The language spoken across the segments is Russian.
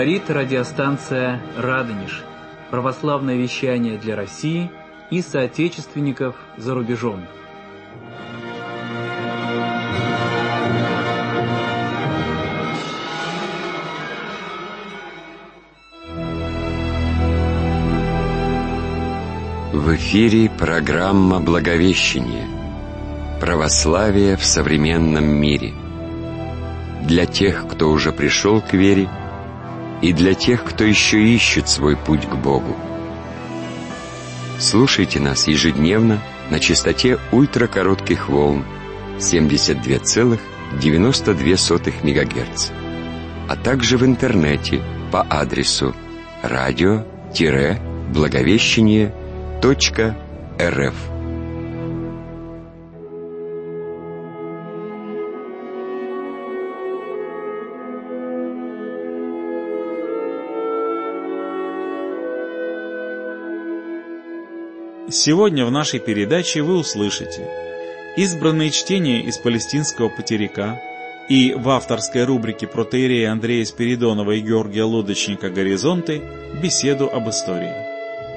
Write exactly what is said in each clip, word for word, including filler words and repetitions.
Говорит радиостанция «Радонеж». Православное вещание для России и соотечественников за рубежом. В эфире программа «Благовещение. Православие в современном мире». Для тех, кто уже пришел к вере, и для тех, кто еще ищет свой путь к Богу. Слушайте нас ежедневно на частоте ультракоротких волн семьдесят два целых девяносто две сотых мегагерц, а также в интернете по адресу радио-благовещение точка эр эф. Сегодня в нашей передаче вы услышите избранные чтения из Палестинского Патерика и в авторской рубрике протоиерея Андрея Спиридонова и Георгия Лодочника «Горизонты» беседу об истории.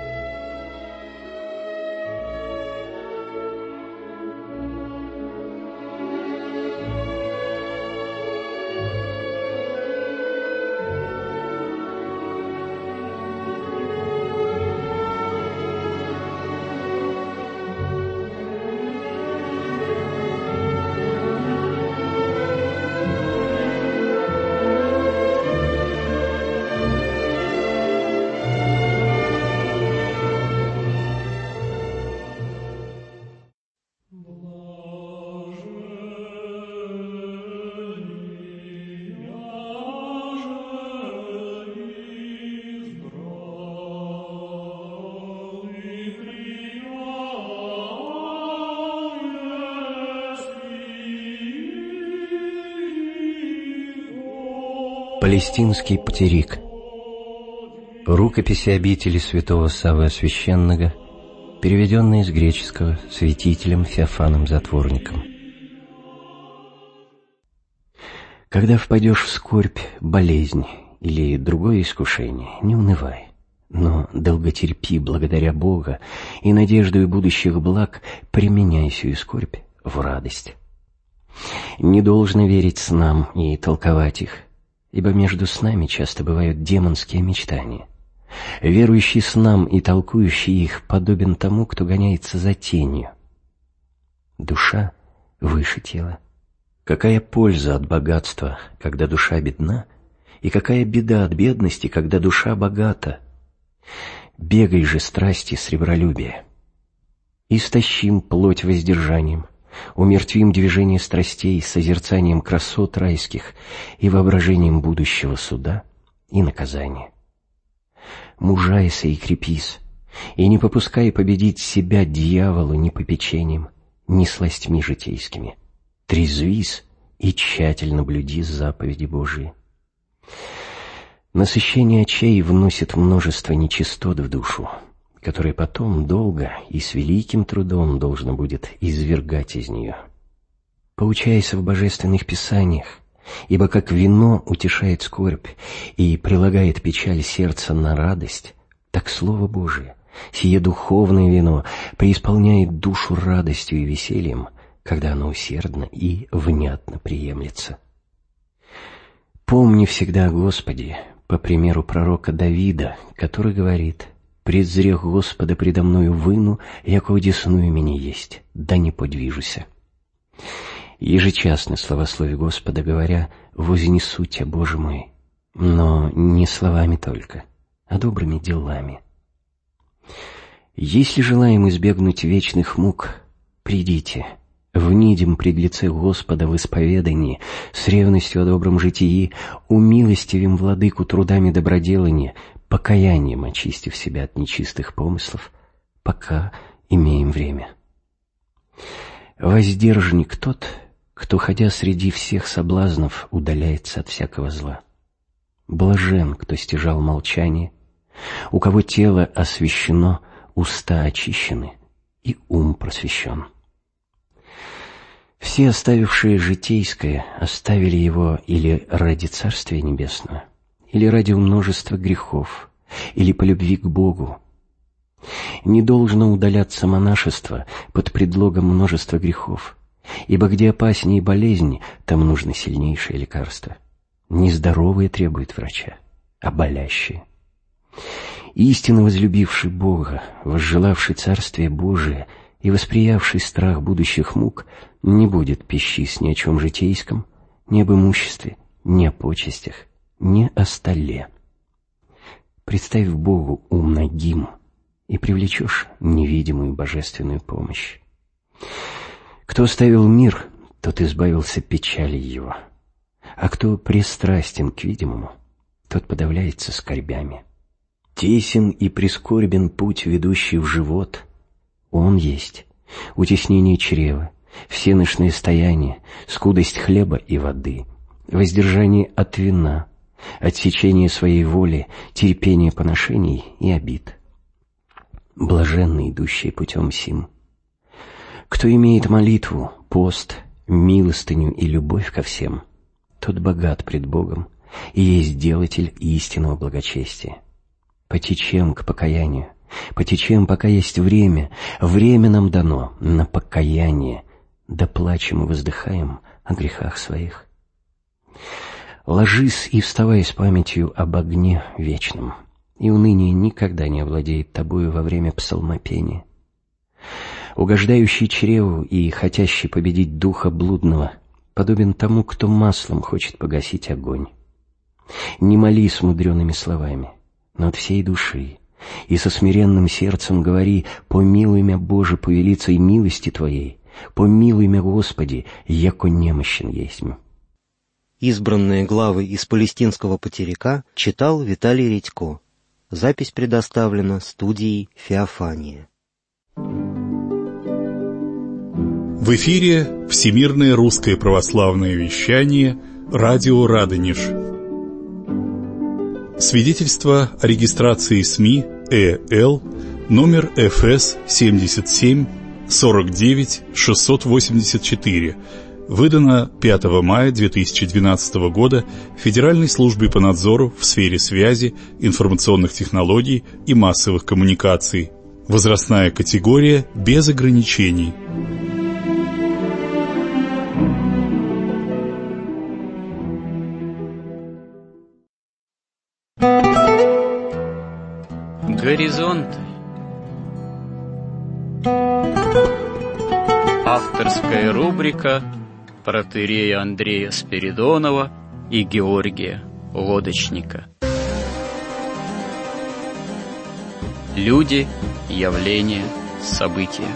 Палестинский Патерик. Рукописи обители святого Саввы Священного, переведенные с греческого святителем Феофаном Затворником. Когда впадешь в скорбь, болезнь или другое искушение, не унывай, но долготерпи благодаря Бога и надеждой будущих благ применяй сию скорбь в радость. Не должно верить снам и толковать их, ибо между снами часто бывают демонские мечтания. Верующий снам и толкующий их подобен тому, кто гоняется за тенью. Душа выше тела. Какая польза от богатства, когда душа бедна, и какая беда от бедности, когда душа богата? Бегай же страсти сребролюбия. Истощим плоть воздержанием, умертвим движение страстей созерцанием красот райских и воображением будущего суда и наказания. Мужайся и крепись, и не попускай победить себя дьяволу ни попечением, ни сластьми житейскими. Трезвись и тщательно блюди заповеди Божии. Насыщение очей вносит множество нечистот в душу, которые потом долго и с великим трудом должно будет извергать из нее. Поучайся в божественных писаниях, ибо как вино утешает скорбь и прилагает печаль сердца на радость, так Слово Божие, сие духовное вино, преисполняет душу радостью и весельем, когда оно усердно и внятно приемлется. Помни всегда о Господе, по примеру пророка Давида, который говорит: «Предзрех Господа предо мною выну, яко одесную меня есть, да не подвижуся». Ежечасно славослови Господа, говоря: «Вознесу Тя, Боже мой», но не словами только, а добрыми делами. Если желаем избегнуть вечных мук, придите, внидим пред лице Господа в исповедании, с ревностью о добром житии, умилостивим владыку трудами доброделания, покаянием очистив себя от нечистых помыслов, пока имеем время. Воздержник тот, кто, ходя среди всех соблазнов, удаляется от всякого зла. Блажен, кто стяжал молчание, у кого тело освящено, уста очищены и ум просвещен. Все, оставившие житейское, оставили его или ради Царствия Небесного, или ради множества грехов, или по любви к Богу. Не должно удаляться монашество под предлогом множества грехов, ибо где опаснее болезнь, там нужно сильнейшее лекарство. Не здоровые требуют врача, а болящие. Истинно возлюбивший Бога, возжелавший Царствие Божие и восприявший страх будущих мук, не будет пищись ни о чем житейском, ни об имуществе, ни о почестях, ни о столе. Представь Богу ум нагим, и привлечешь невидимую божественную помощь. Кто оставил мир, тот избавился печали его, а кто пристрастен к видимому, тот подавляется скорбями. Тесен и прискорбен путь, ведущий в живот. Он есть утеснение чрева, всенощное стояние, скудость хлеба и воды, воздержание от вина, отсечение своей воли, терпение поношений и обид. Блаженны, идущие путем сим. Кто имеет молитву, пост, милостыню и любовь ко всем, тот богат пред Богом и есть делатель истинного благочестия. Потечем к покаянию, потечем, пока есть время, время нам дано на покаяние, да плачем и воздыхаем о грехах своих. Ложись и вставай с памятью об огне вечном, и уныние никогда не овладеет тобою во время псалмопения. Угождающий чреву и хотящий победить духа блудного подобен тому, кто маслом хочет погасить огонь. Не молись мудреными словами, но от всей души, и со смиренным сердцем говори: «Помилуй мя, Боже, по велицей милости Твоей, помилуй мя, Господи, яко немощен есмь». Избранные главы из палестинского потеряка читал Виталий Редько. Запись предоставлена студией «Феофания». В эфире Всемирное русское православное вещание, радио Радонеж. Свидетельство о регистрации СМИ ЭЛ номер эф эс семьдесят семь сорок девять шестьсот восемьдесят четыре, выдано пятого мая две тысячи двенадцатого года Федеральной службой по надзору в сфере связи, информационных технологий и массовых коммуникаций. Возрастная категория без ограничений. Горизонты. Авторская рубрика протоиерея Андрея Спиридонова и Георгия Лодочника. Люди, явления, события.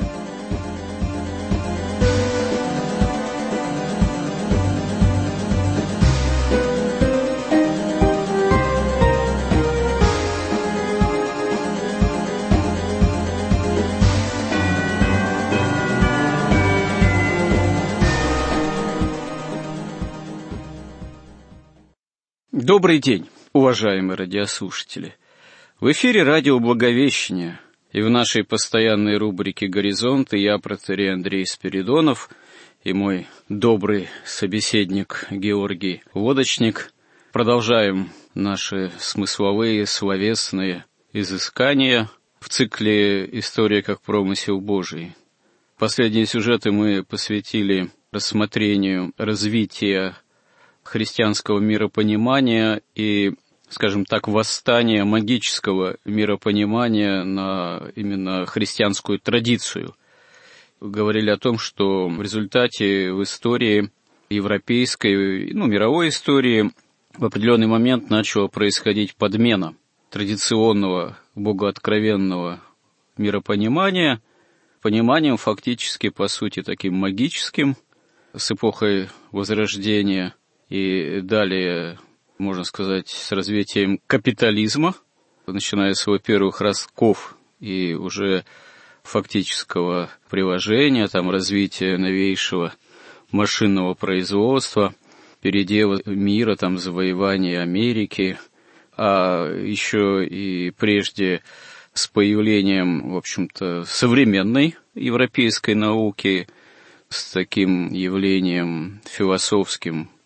Добрый день, уважаемые радиослушатели! В эфире радио Благовещение, и в нашей постоянной рубрике «Горизонты» я, протоиерей Андрей Спиридонов, и мой добрый собеседник Георгий Лодочник продолжаем наши смысловые, словесные изыскания в цикле «История как промысел Божий». Последние сюжеты мы посвятили рассмотрению развития христианского миропонимания и, скажем так, восстания магического миропонимания на именно христианскую традицию. Говорили о том, что в результате в истории европейской, ну, мировой истории в определенный момент начала происходить подмена традиционного богооткровенного миропонимания пониманием фактически, по сути, таким магическим, с эпохой Возрождения, и далее, можно сказать, с развитием капитализма, начиная с его первых ростков и уже фактического приложения, там, развития новейшего машинного производства, передела мира, там, завоевания Америки, а еще и прежде с появлением, в общем-то, современной европейской науки, с таким явлением философским,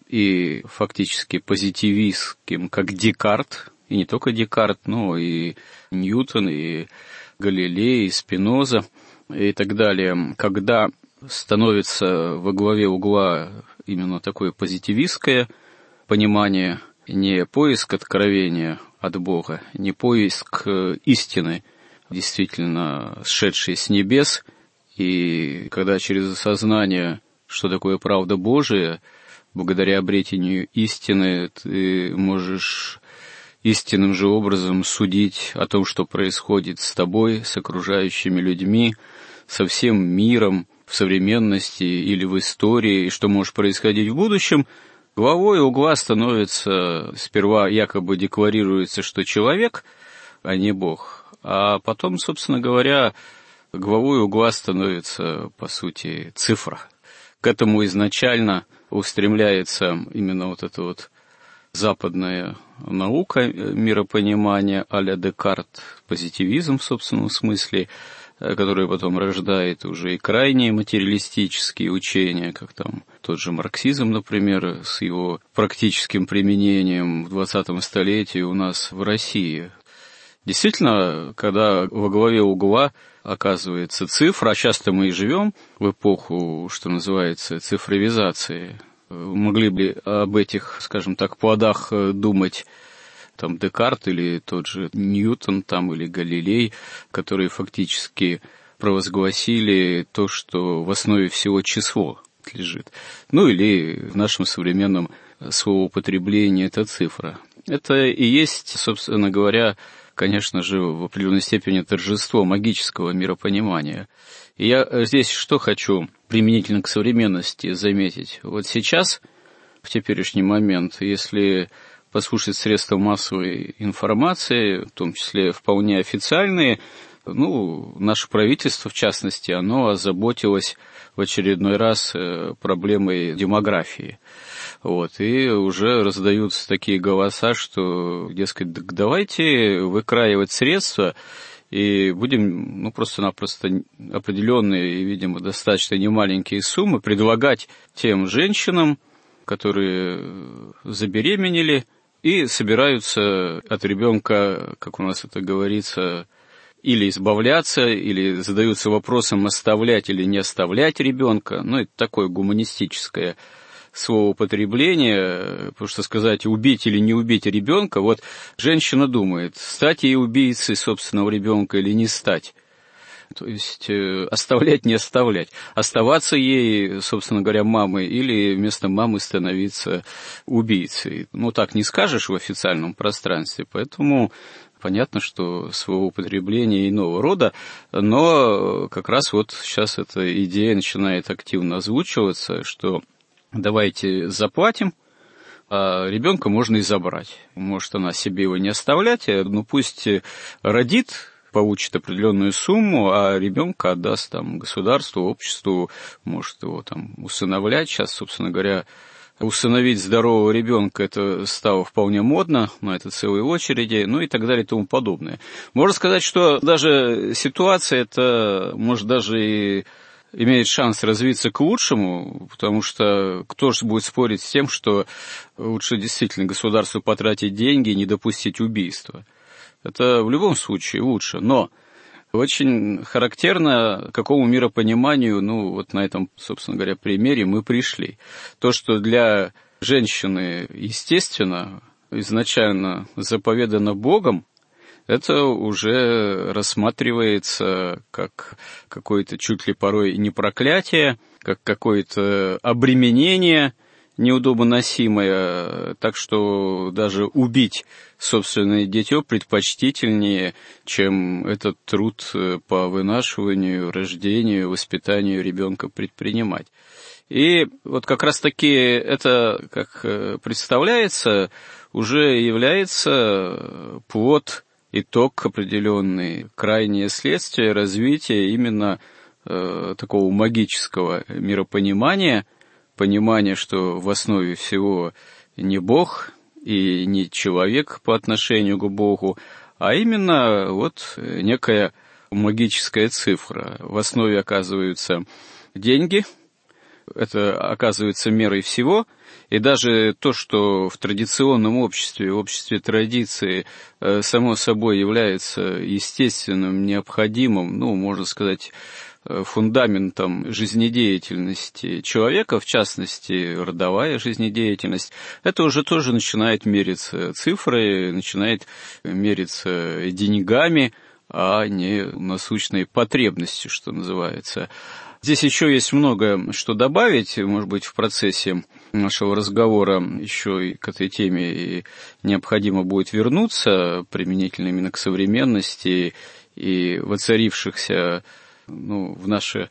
и фактически позитивистским, как Декарт, и не только Декарт, но и Ньютон, и Галилей, и Спиноза, и так далее, когда становится во главе угла именно такое позитивистское понимание, не поиск откровения от Бога, не поиск истины, действительно сшедшей с небес, и когда через осознание, что такое правда Божия, благодаря обретению истины, ты можешь истинным же образом судить о том, что происходит с тобой, с окружающими людьми, со всем миром, в современности или в истории, и что может происходить в будущем, главой угла становится, сперва якобы декларируется, что человек, а не Бог, а потом, собственно говоря, главой угла становится, по сути, цифра. К этому изначально устремляется именно вот эта вот западная наука миропонимания а-ля Декарт, позитивизм в собственном смысле, который потом рождает уже и крайние материалистические учения, как там тот же марксизм, например, с его практическим применением в двадцатом столетии у нас в России. Действительно, когда во главе угла оказывается цифра, а часто мы и живем в эпоху, что называется, цифровизации, могли бы об этих, скажем так, плодах думать там Декарт или тот же Ньютон там, или Галилей, которые фактически провозгласили то, что в основе всего число лежит. Ну или в нашем современном словоупотреблении это цифра. Это и есть, собственно говоря, конечно же, в определенной степени торжество магического миропонимания. И я здесь что хочу применительно к современности заметить. Вот сейчас, в теперешний момент, если послушать средства массовой информации, в том числе вполне официальные, ну, наше правительство, в частности, оно озаботилось в очередной раз проблемой демографии. Вот, и уже раздаются такие голоса, что, дескать, давайте выкраивать средства и будем, ну, просто-напросто определенные и, видимо, достаточно немаленькие суммы предлагать тем женщинам, которые забеременели и собираются от ребенка, как у нас это говорится, или избавляться, или задаются вопросом, оставлять или не оставлять ребенка. Ну, это такое гуманистическое словоупотребление, потому что сказать убить или не убить ребенка, вот женщина думает, стать ей убийцей собственного ребенка или не стать. То есть э, оставлять, не оставлять. Оставаться ей, собственно говоря, мамой или вместо мамы становиться убийцей. Ну, так не скажешь в официальном пространстве, поэтому понятно, что словоупотребление иного рода, но как раз вот сейчас эта идея начинает активно озвучиваться, что давайте заплатим, а ребенка можно и забрать. Может, она себе его не оставлять, но пусть родит, получит определенную сумму, а ребенка отдаст там государству, обществу, может его там усыновлять. Сейчас, собственно говоря, усыновить здорового ребенка это стало вполне модно, но это целые очереди, ну и так далее и тому подобное. Можно сказать, что даже ситуация это, может, даже и имеет шанс развиться к лучшему, потому что кто же будет спорить с тем, что лучше действительно государству потратить деньги и не допустить убийства. Это в любом случае лучше, но очень характерно, к какому миропониманию, ну, вот на этом, собственно говоря, примере мы пришли. То, что для женщины, естественно, изначально заповедано Богом, это уже рассматривается как какое-то чуть ли порой не проклятие, как какое-то обременение неудобоносимое, так что даже убить собственное дитё предпочтительнее, чем этот труд по вынашиванию, рождению, воспитанию ребенка предпринимать. И вот как раз-таки это, как представляется, уже является плод, итог определенный, крайнее следствие развития именно э, такого магического миропонимания, понимание, что в основе всего не Бог и не человек по отношению к Богу, а именно вот некая магическая цифра. В основе оказываются деньги, это оказывается мерой всего, и даже то, что в традиционном обществе, в обществе традиции, само собой является естественным, необходимым, ну, можно сказать, фундаментом жизнедеятельности человека, в частности, родовая жизнедеятельность, это уже тоже начинает мериться цифрой, начинает мериться деньгами, а не насущной потребностью, что называется. Здесь еще есть много что добавить, может быть, в процессе нашего разговора еще и к этой теме и необходимо будет вернуться, применительно именно к современности и воцарившихся, ну, в наше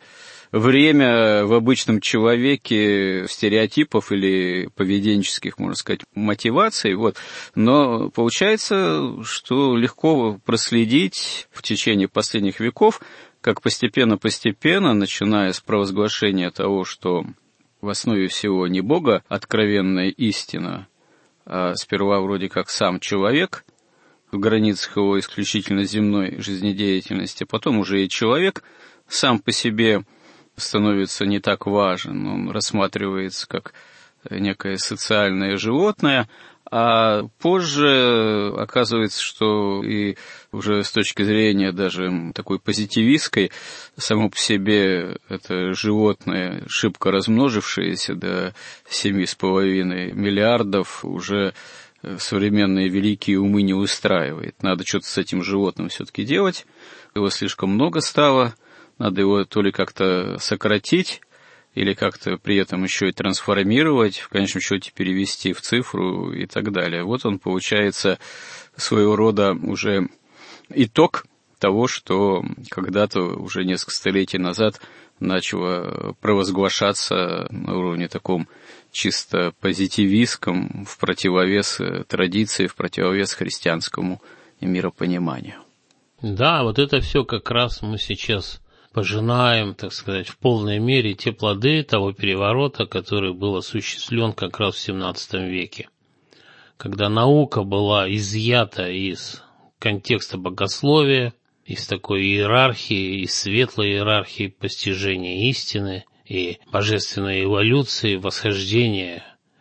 время в обычном человеке стереотипов или поведенческих, можно сказать, мотиваций. Вот. Но получается, что легко проследить в течение последних веков, как постепенно-постепенно, начиная с провозглашения того, что в основе всего не Бога откровенная истина, а сперва вроде как сам человек в границах его исключительно земной жизнедеятельности, потом уже и человек сам по себе становится не так важен, он рассматривается как некое социальное животное, а позже оказывается, что и уже с точки зрения даже такой позитивистской, само по себе это животное, шибко размножившееся до семи с половиной миллиардов, уже современные великие умы не устраивает. Надо что-то с этим животным все-таки делать, его слишком много стало, надо его то ли как-то сократить, или как-то при этом еще и трансформировать, в конечном счете перевести в цифру и так далее. Вот он, получается, своего рода уже итог того, что когда-то, уже несколько столетий назад, начало провозглашаться на уровне таком чисто позитивистском, в противовес традиции, в противовес христианскому миропониманию. Да, вот это все как раз мы сейчас пожинаем, так сказать, в полной мере те плоды того переворота, который был осуществлен как раз в семнадцатом веке, когда наука была изъята из контекста богословия, из такой иерархии, из светлой иерархии постижения истины и божественной эволюции, восхождения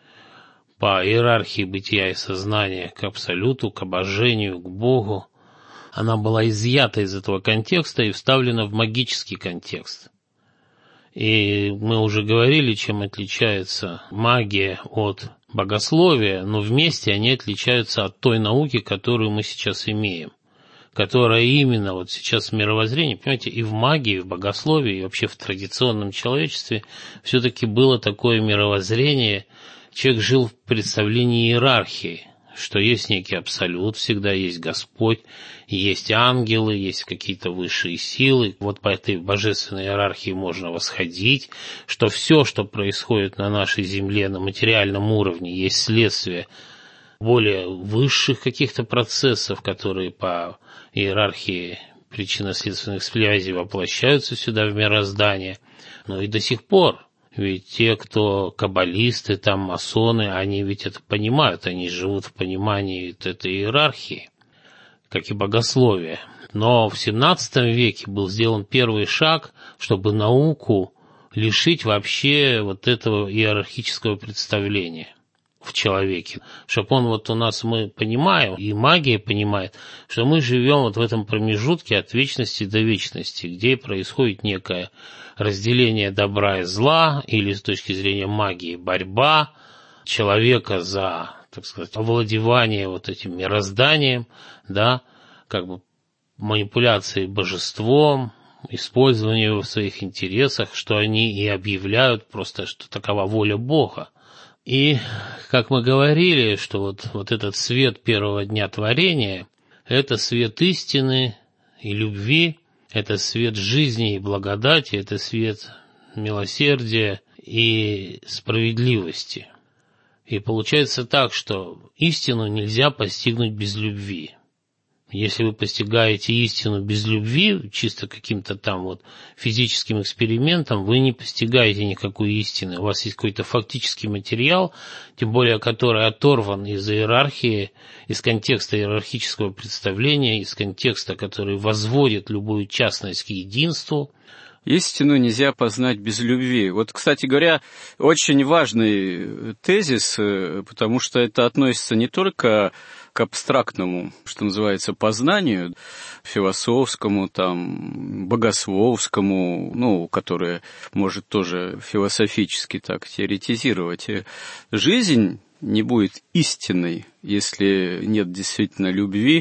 по иерархии бытия и сознания к абсолюту, к обожению, к Богу. Она была изъята из этого контекста и вставлена в магический контекст. И мы уже говорили, чем отличается магия от богословия, но вместе они отличаются от той науки, которую мы сейчас имеем, которая именно вот сейчас в мировоззрении, понимаете, и в магии, и в богословии, и вообще в традиционном человечестве все-таки было такое мировоззрение, человек жил в представлении иерархии, что есть некий абсолют, всегда есть Господь, есть ангелы, есть какие-то высшие силы. Вот по этой божественной иерархии можно восходить, что все, что происходит на нашей земле на материальном уровне, есть следствие более высших каких-то процессов, которые по иерархии причинно-следственных связей воплощаются сюда в мироздание. Но и до сих пор. Ведь те, кто каббалисты, там масоны, они ведь это понимают, они живут в понимании этой иерархии, как и богословие. Но в семнадцатом веке был сделан первый шаг, чтобы науку лишить вообще вот этого иерархического представления в человеке. Чтобы он вот у нас, мы понимаем, и магия понимает, что мы живем вот в этом промежутке от вечности до вечности, где происходит некое разделение добра и зла, или с точки зрения магии борьба человека за, так сказать, овладевание вот этим мирозданием, да, как бы манипуляции божеством, использование его в своих интересах, что они и объявляют просто, что такова воля Бога. И, как мы говорили, что вот, вот этот свет первого дня творения – это свет истины и любви, это свет жизни и благодати, это свет милосердия и справедливости. И получается так, что истину нельзя постигнуть без любви. Если вы постигаете истину без любви, чисто каким-то там вот физическим экспериментом, вы не постигаете никакой истины. У вас есть какой-то фактический материал, тем более который оторван из иерархии, из контекста иерархического представления, из контекста, который возводит любую частность к единству. Истину нельзя познать без любви. Вот, кстати говоря, очень важный тезис, потому что это относится не только к абстрактному, что называется, познанию, философскому, там, богословскому, ну, которое может тоже философически так теоретизировать. Жизнь не будет истинной, если нет действительно любви,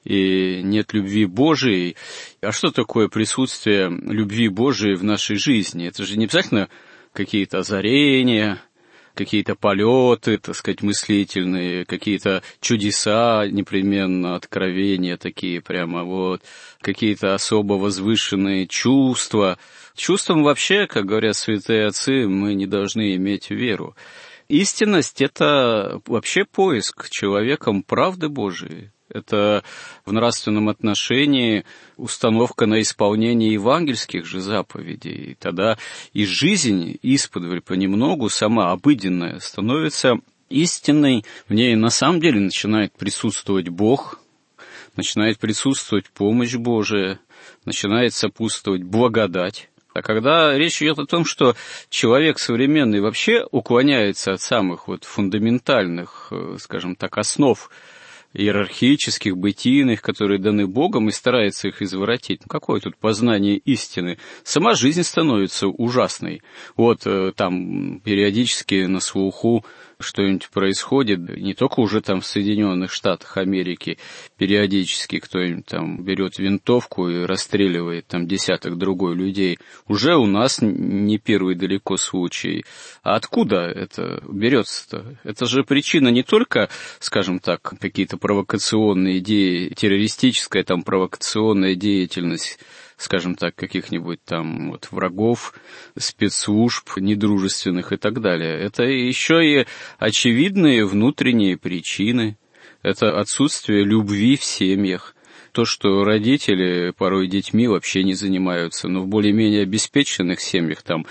и нет любви Божией. А что такое присутствие любви Божией в нашей жизни? Это же не обязательно какие-то озарения, какие-то полеты, так сказать, мыслительные, какие-то чудеса, непременно откровения такие прямо вот, какие-то особо возвышенные чувства. Чувством вообще, как говорят святые отцы, мы не должны иметь веру. Истинность — это вообще поиск человеком правды Божией. Это в нравственном отношении установка на исполнение евангельских же заповедей. И тогда и жизнь исподволь понемногу, сама обыденная, становится истинной. В ней на самом деле начинает присутствовать Бог, начинает присутствовать помощь Божия, начинает сопутствовать благодать. А когда речь идет о том, что человек современный вообще уклоняется от самых вот фундаментальных, скажем так, основ иерархических, бытийных, которые даны Богом, и старается их извратить. Ну, какое тут познание истины? Сама жизнь становится ужасной. Вот там периодически на слуху что-нибудь происходит, не только уже там в Соединенных Штатах Америки, периодически кто-нибудь там берет винтовку и расстреливает там десяток другой людей. Уже у нас не первый далеко случай. А откуда это берется-то? Это же причина не только, скажем так, какие-то провокационные идеи, террористическая там провокационная деятельность, скажем так, каких-нибудь там вот врагов, спецслужб, недружественных и так далее. Это еще и очевидные внутренние причины. Это отсутствие любви в семьях. То, что родители порой детьми вообще не занимаются, но в более-менее обеспеченных семьях, там,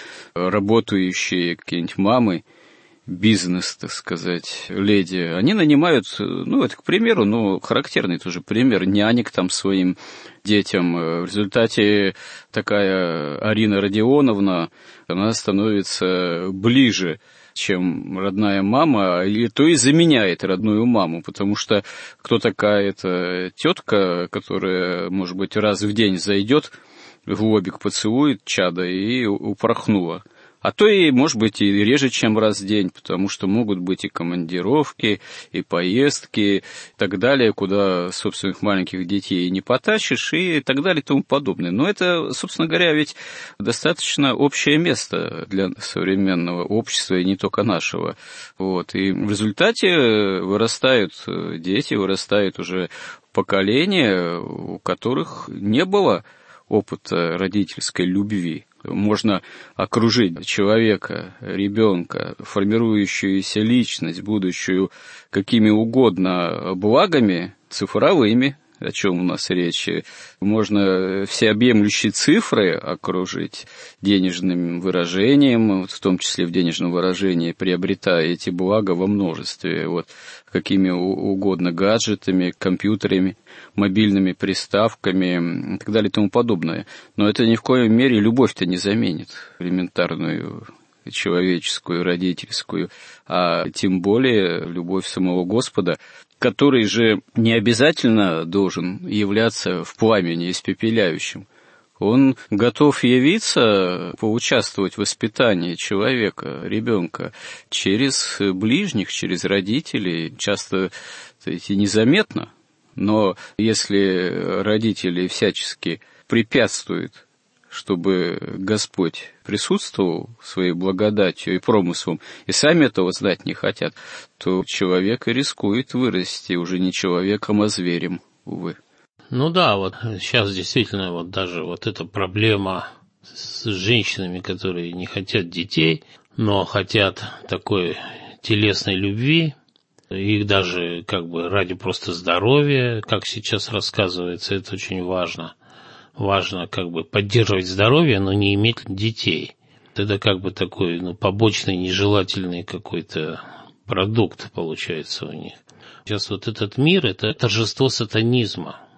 работающие какие-нибудь мамы, бизнес, так сказать, леди, они нанимают, ну, это, к примеру, ну, характерный тоже пример, нянек там своим детям. В результате такая Арина Родионовна, она становится ближе, чем родная мама, и то и заменяет родную маму, потому что кто такая эта тетка, которая, может быть, раз в день зайдет, в лобик поцелует чада и упорхнула. А то и, может быть, и реже, чем раз в день, потому что могут быть и командировки, и поездки, и так далее, куда собственных маленьких детей не потащишь, и так далее, и тому подобное. Но это, собственно говоря, ведь достаточно общее место для современного общества, и не только нашего. Вот. И в результате вырастают дети, вырастает уже поколение, у которых не было опыта родительской любви. Можно окружить человека, ребенка, формирующуюся личность, будущую какими угодно благами цифровыми, о чем у нас речь. Можно всеобъемлющие цифры окружить денежным выражением, в том числе в денежном выражении, приобретая эти блага во множестве, вот, какими угодно гаджетами, компьютерами, мобильными приставками и так далее и тому подобное. Но это ни в коем мере любовь-то не заменит, элементарную человеческую, родительскую, а тем более любовь самого Господа, который же не обязательно должен являться в пламени испепеляющим. Он готов явиться, поучаствовать в воспитании человека, ребенка, через ближних, через родителей, часто, кстати, незаметно. Но если родители всячески препятствуют, чтобы Господь присутствовал своей благодатью и промыслом, и сами этого знать не хотят, то человек и рискует вырасти уже не человеком, а зверем, увы. Ну да, вот сейчас действительно вот даже вот эта проблема с женщинами, которые не хотят детей, но хотят такой телесной любви, их даже как бы ради просто здоровья, как сейчас рассказывается, это очень важно. Важно как бы поддерживать здоровье, но не иметь детей. Это как бы такой, ну, побочный, нежелательный какой-то продукт получается у них. Сейчас вот этот мир – это торжество сатанизма.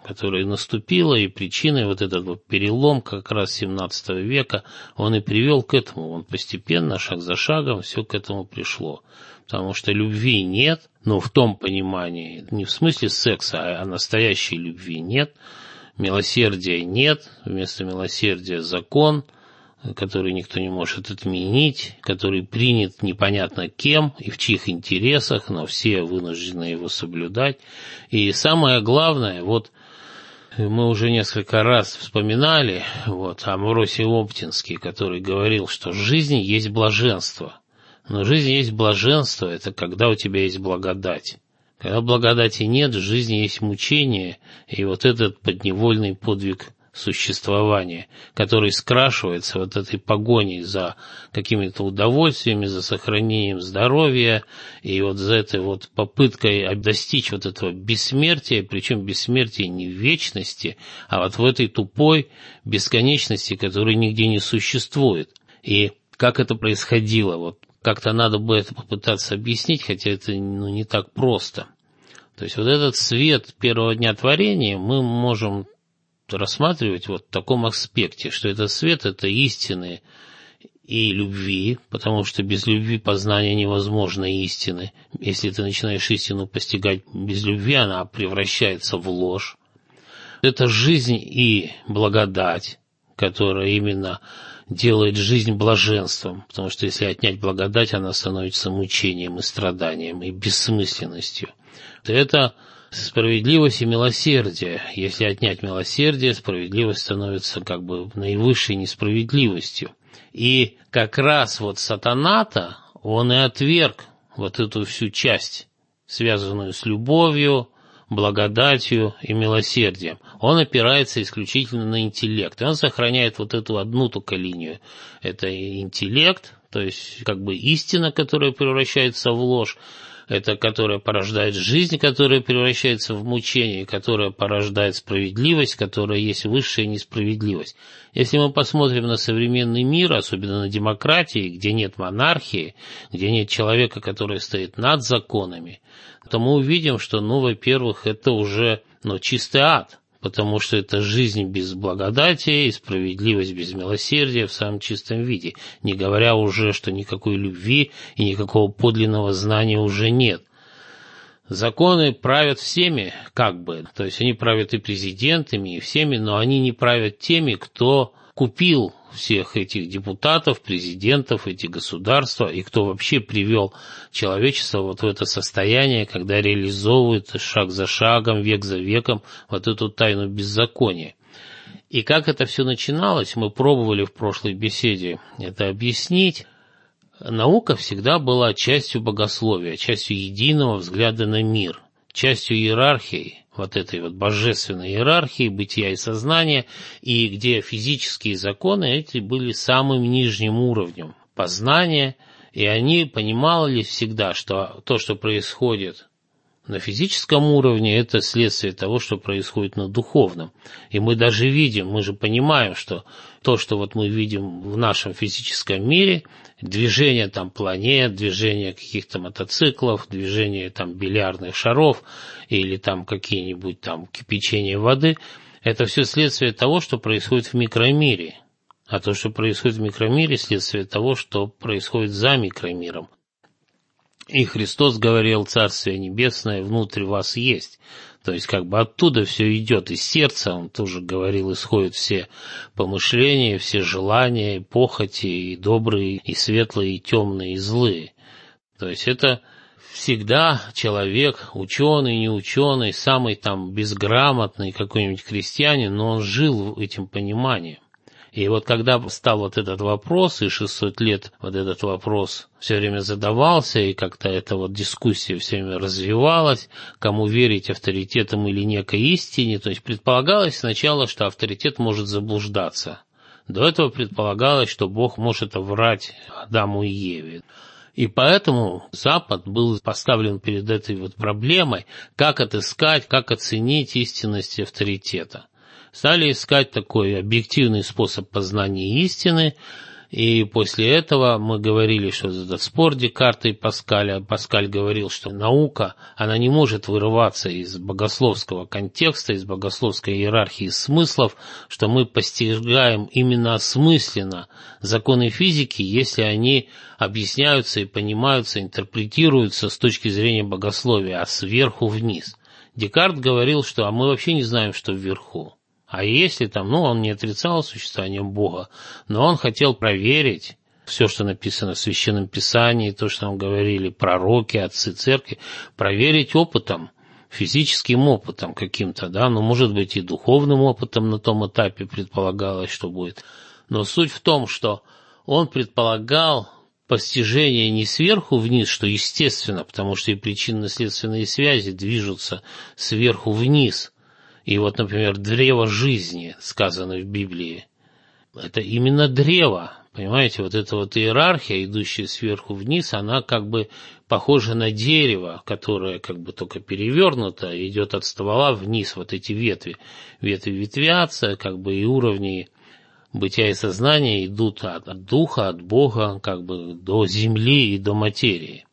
которая наступила, и причиной вот этот вот перелом как раз семнадцатого века, он и привел к этому. Он постепенно, шаг за шагом, все к этому пришло. Потому что любви нет, но в том понимании, не в смысле секса, а настоящей любви нет, милосердия нет, вместо милосердия закон, который никто не может отменить, который принят непонятно кем и в чьих интересах, но все вынуждены его соблюдать. И самое главное, вот мы уже несколько раз вспоминали вот, Амвросий Оптинский, который говорил, что жизнь есть блаженство. Но жизнь есть блаженство, это когда у тебя есть благодать. Когда благодати нет, в жизни есть мучение, и вот этот подневольный подвиг существования, который скрашивается вот этой погоней за какими-то удовольствиями, за сохранением здоровья, и вот за этой вот попыткой достичь вот этого бессмертия, причем бессмертия не в вечности, а вот в этой тупой бесконечности, которой нигде не существует. И как это происходило, вот как-то надо бы это попытаться объяснить, хотя это ну, не так просто. То есть вот этот свет первого дня творения мы можем рассматривать вот в таком аспекте, что этот свет – это истины и любви, потому что без любви познание невозможно истины. Если ты начинаешь истину постигать без любви, она превращается в ложь. Это жизнь и благодать, которая именно делает жизнь блаженством, потому что если отнять благодать, она становится мучением и страданием, и бессмысленностью. Это справедливость и милосердие. Если отнять милосердие, справедливость становится как бы наивысшей несправедливостью. И как раз вот сатана-то, он и отверг вот эту всю часть, связанную с любовью, благодатью и милосердием. Он опирается исключительно на интеллект. И он сохраняет вот эту одну только линию. Это интеллект, то есть как бы истина, которая превращается в ложь, это которая порождает жизнь, которая превращается в мучение, которая порождает справедливость, которая есть высшая несправедливость. Если мы посмотрим на современный мир, особенно на демократии, где нет монархии, где нет человека, который стоит над законами, то мы увидим, что, ну, во-первых, это уже ну, чистый ад, потому что это жизнь без благодати и справедливость без милосердия в самом чистом виде, не говоря уже, что никакой любви и никакого подлинного знания уже нет. Законы правят всеми, как бы, то есть они правят и президентами, и всеми, но они не правят теми, кто купил всех этих депутатов, президентов, эти государства, и кто вообще привел человечество вот в это состояние, когда реализовывает шаг за шагом, век за веком вот эту тайну беззакония. И как это все начиналось, мы пробовали в прошлой беседе это объяснить. Наука всегда была частью богословия, частью единого взгляда на мир, частью иерархии, вот этой вот божественной иерархии бытия и сознания, и где физические законы эти были самым нижним уровнем познания, и они понимали всегда, что то, что происходит на физическом уровне, это следствие того, что происходит на духовном. И мы даже видим, мы же понимаем, что то, что вот мы видим в нашем физическом мире, движение там планет, движение каких-то мотоциклов, движение там бильярдных шаров или там какие-нибудь там кипячение воды, это все следствие того, что происходит в микромире. А то, что происходит в микромире, следствие того, что происходит за микромиром. И Христос говорил: «Царствие небесное внутрь вас есть». То есть как бы оттуда все идет, из сердца, он тоже говорил, исходят все помышления, все желания, и похоти, и добрые, и светлые, и темные, и злые. То есть это всегда человек, ученый, не ученый, самый там безграмотный какой-нибудь крестьянин, но он жил этим пониманием. И вот когда стал вот этот вопрос, и шестьсот лет вот этот вопрос все время задавался, и как-то эта вот дискуссия все время развивалась, кому верить, авторитетам или некой истине, то есть предполагалось сначала, что авторитет может заблуждаться. До этого предполагалось, что Бог может врать Адаму и Еве. И поэтому Запад был поставлен перед этой вот проблемой, как отыскать, как оценить истинность авторитета. Стали искать такой объективный способ познания истины, И после этого мы говорили, что это спор Декарта и Паскаля. Паскаль говорил, что наука, она не может вырываться из богословского контекста, из богословской иерархии смыслов, что мы постигаем именно осмысленно законы физики, если они объясняются и понимаются, интерпретируются с точки зрения богословия, а сверху вниз. Декарт говорил, что а мы вообще не знаем, что вверху. А если там, ну, он не отрицал существование Бога, но он хотел проверить все, что написано в Священном Писании, то, что нам говорили пророки, отцы церкви, проверить опытом, физическим опытом каким-то, да, ну, может быть, и духовным опытом на том этапе предполагалось, что будет. Но суть в том, что он предполагал постижение не сверху вниз, что естественно, потому что и причинно-следственные связи движутся сверху вниз. И вот, например, древо жизни, сказано в Библии, это именно древо, понимаете, вот эта вот иерархия, идущая сверху вниз, она как бы похожа на дерево, которое как бы только перевернуто, идет от ствола вниз, вот эти ветви. Ветви ветвятся, как бы и уровни бытия и сознания идут от, от духа, от Бога, как бы до земли и до материи.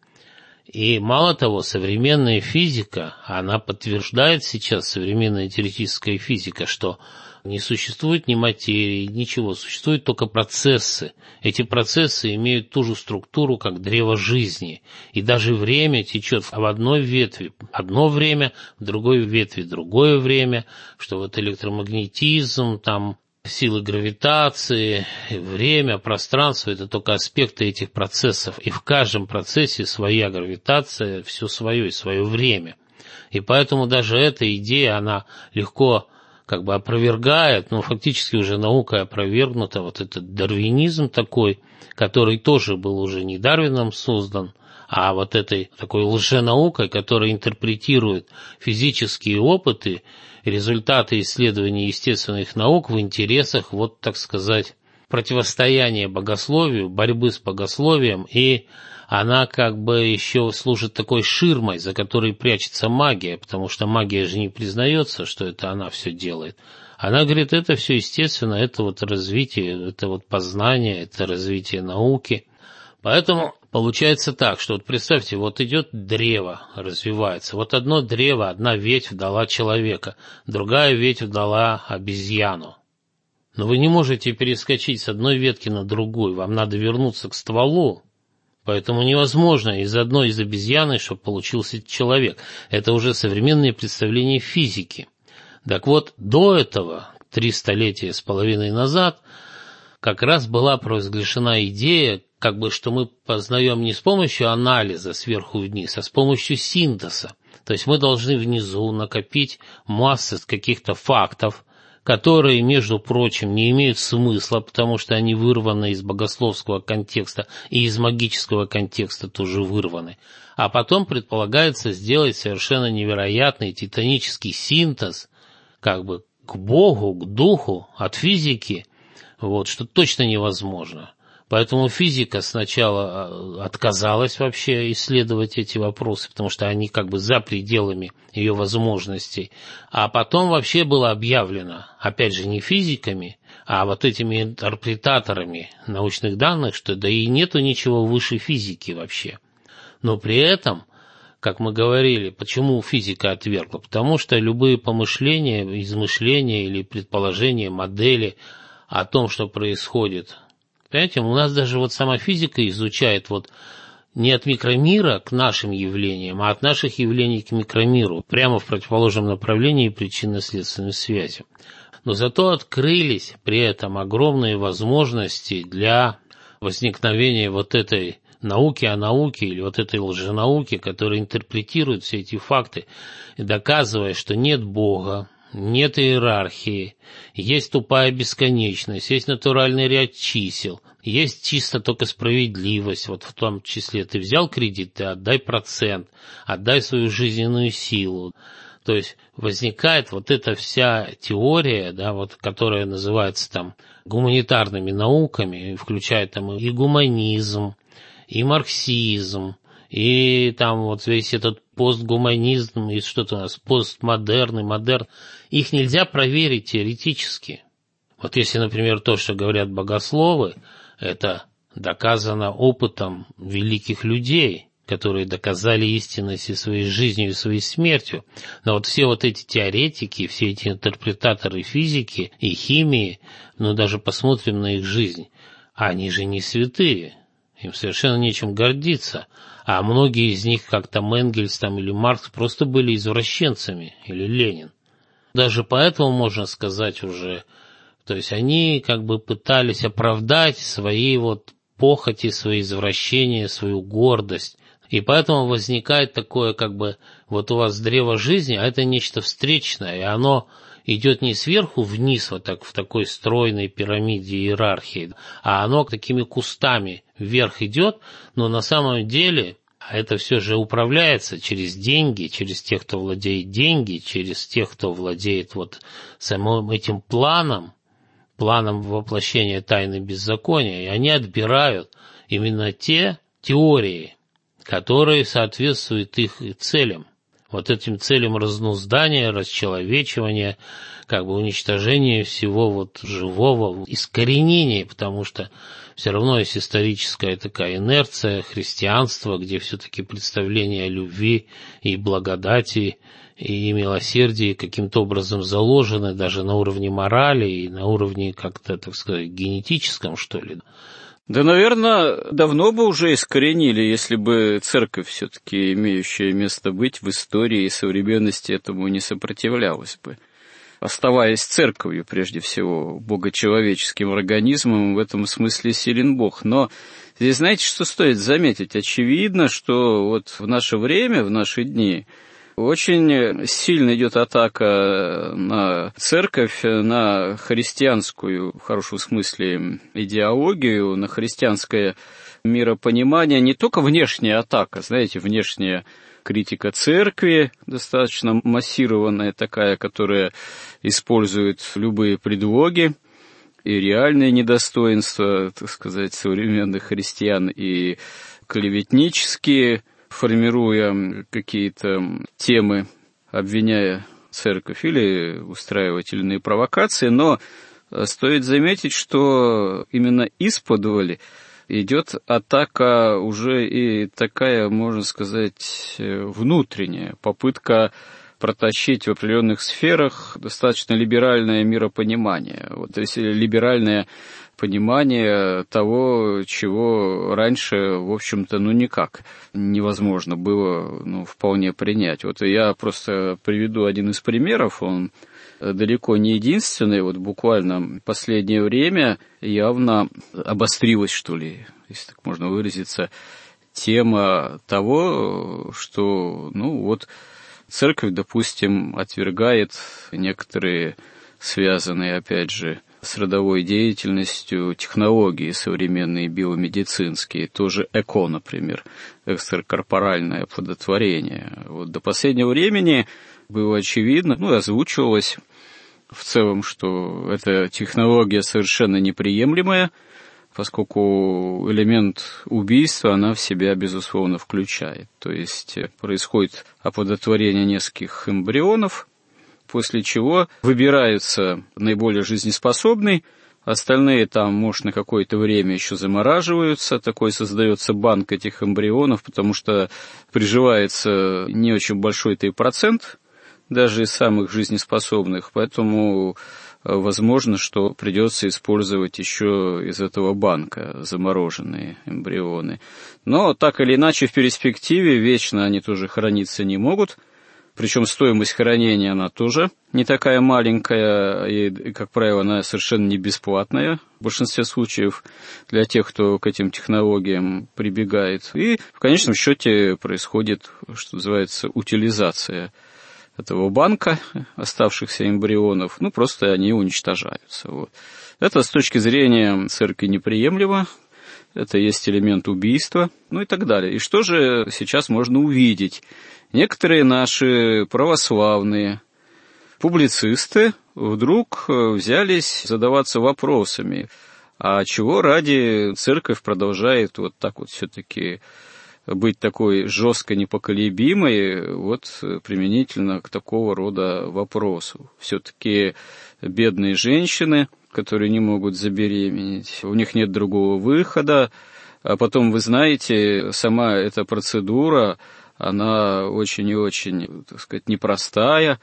И мало того, современная физика, она подтверждает сейчас, современная теоретическая физика, что не существует ни материи, ничего, существуют только процессы. Эти процессы имеют ту же структуру, как древо жизни. И даже время течет в одной ветви одно время, в другой ветви другое время, что вот электромагнетизм, там, силы гравитации, время, пространство – это только аспекты этих процессов. И в каждом процессе своя гравитация, все свое и свое время. И поэтому даже эта идея, она легко как бы опровергает, но фактически уже наукой опровергнута, вот этот дарвинизм такой, который тоже был уже не Дарвином создан, а вот этой такой лженаукой, которая интерпретирует физические опыты, результаты исследований естественных наук в интересах, вот так сказать, противостояния богословию, борьбы с богословием, и она как бы еще служит такой ширмой, за которой прячется магия, потому что магия же не признается, что это она все делает. Она говорит, это все естественно, это вот развитие, это вот познание, это развитие науки. Поэтому получается так, что вот представьте, вот идет древо, развивается. Вот одно древо, одна ветвь дала человека, другая ветвь дала обезьяну. Но вы не можете перескочить с одной ветки на другую, вам надо вернуться к стволу. Поэтому невозможно из одной из обезьяны, чтобы получился человек. Это уже современные представления физики. Так вот, до этого, три столетия с половиной назад, как раз была провозглашена идея, как бы, что мы познаем не с помощью анализа сверху вниз, а с помощью синтеза. То есть мы должны внизу накопить массу каких-то фактов, которые, между прочим, не имеют смысла, потому что они вырваны из богословского контекста и из магического контекста тоже вырваны. А потом предполагается сделать совершенно невероятный титанический синтез, как бы к Богу, к духу, от физики, вот, что точно невозможно. Поэтому физика сначала отказалась вообще исследовать эти вопросы, потому что они как бы за пределами ее возможностей. А потом вообще было объявлено, опять же, не физиками, а вот этими интерпретаторами научных данных, что да и нету ничего выше физики вообще. Но при этом, как мы говорили, почему физика отвергла? Потому что любые помышления, измышления или предположения, модели о том, что происходит, понимаете, у нас даже вот сама физика изучает вот не от микромира к нашим явлениям, а от наших явлений к микромиру, прямо в противоположном направлении причинно-следственной связи. Но зато открылись при этом огромные возможности для возникновения вот этой науки о науке или вот этой лженауки, которая интерпретирует все эти факты, доказывая, что нет Бога, нет иерархии, есть тупая бесконечность, есть натуральный ряд чисел, есть чисто только справедливость, вот в том числе ты взял кредит, ты отдай процент, отдай свою жизненную силу. То есть возникает вот эта вся теория, да, вот, которая называется там гуманитарными науками, включает там и гуманизм, и марксизм, и там вот весь этот постгуманизм, и что-то у нас, постмодерн и модерн, их нельзя проверить теоретически. Вот если, например, то, что говорят богословы, Это доказано опытом великих людей, которые доказали истинность и своей жизнью, и своей смертью. Но вот все вот эти теоретики, все эти интерпретаторы физики и химии, ну даже посмотрим на их жизнь, они же не святые, им совершенно нечем гордиться. А многие из них, как там Энгельс там, или Маркс, просто были извращенцами, или Ленин. Даже поэтому можно сказать уже, то есть они как бы пытались оправдать свои вот похоти, свои извращения, свою гордость. И поэтому возникает такое, как бы, вот у вас древо жизни, а это нечто встречное, и оно идет не сверху вниз, вот так в такой стройной пирамиде иерархии, а оно такими кустами вверх идет, но на самом деле это все же управляется через деньги, через тех, кто владеет деньги, через тех, кто владеет вот самым этим планом, планом воплощения тайны беззакония, и они отбирают именно те теории, которые соответствуют их целям. Вот этим целям разнуздания, расчеловечивания, как бы уничтожения всего вот живого, искоренения, потому что все равно есть историческая такая инерция христианства, где все-таки представления о любви и благодати и милосердии каким-то образом заложены даже на уровне морали и на уровне как-то, так сказать, генетическом, что ли. Да, наверное, давно бы уже искоренили, если бы церковь, все-таки имеющая место быть в истории и современности, этому не сопротивлялась бы. Оставаясь церковью, прежде всего, богочеловеческим организмом, в этом смысле силен Бог. Но здесь, знаете, что стоит заметить? Очевидно, что вот в наше время, в наши дни, очень сильно идет атака на церковь, на христианскую, в хорошем смысле, идеологию, на христианское миропонимание. Не только внешняя атака, знаете, внешняя критика церкви, достаточно массированная такая, которая использует любые предлоги и реальные недостоинства, так сказать, современных христиан, и клеветнические, формируя какие-то темы, обвиняя церковь или устраивая те или иные провокации, но стоит заметить, что именно исподволь идет атака уже и такая, можно сказать, внутренняя, попытка протащить в определенных сферах достаточно либеральное миропонимание, вот, то есть либеральное понимание того, чего раньше, в общем-то, ну никак невозможно было, ну, вполне принять. Вот я просто приведу один из примеров, он далеко не единственный, вот буквально в последнее время явно обострилась, что ли, если так можно выразиться, тема того, что, ну, вот церковь, допустим, отвергает некоторые связанные, опять же, с родовой деятельностью технологии современные биомедицинские, тоже ЭКО, например, экстракорпоральное оплодотворение. Вот до последнего времени было очевидно, ну, озвучивалось в целом, что эта технология совершенно неприемлемая, поскольку элемент убийства она в себя, безусловно, включает. То есть происходит оплодотворение нескольких эмбрионов, после чего выбираются наиболее жизнеспособный, остальные там, может, на какое-то время еще замораживаются, такой создается банк этих эмбрионов, потому что приживается не очень большой-то и процент, даже из самых жизнеспособных, поэтому возможно, что придется использовать еще из этого банка замороженные эмбрионы. Но так или иначе в перспективе вечно они тоже храниться не могут. Причем стоимость хранения, она тоже не такая маленькая, и, как правило, она совершенно не бесплатная в большинстве случаев для тех, кто к этим технологиям прибегает. И в конечном счете происходит, что называется, утилизация этого банка оставшихся эмбрионов, ну, просто они уничтожаются. Вот. Это с точки зрения церкви неприемлемо. Это есть элемент убийства, ну и так далее. И что же сейчас можно увидеть? Некоторые наши православные публицисты вдруг взялись задаваться вопросами, а чего ради церковь продолжает вот так вот все-таки быть такой жестко непоколебимой вот применительно к такого рода вопросу. Все-таки бедные женщины, которые не могут забеременеть, у них нет другого выхода. А потом, вы знаете, сама эта процедура, она очень и очень, так сказать, непростая,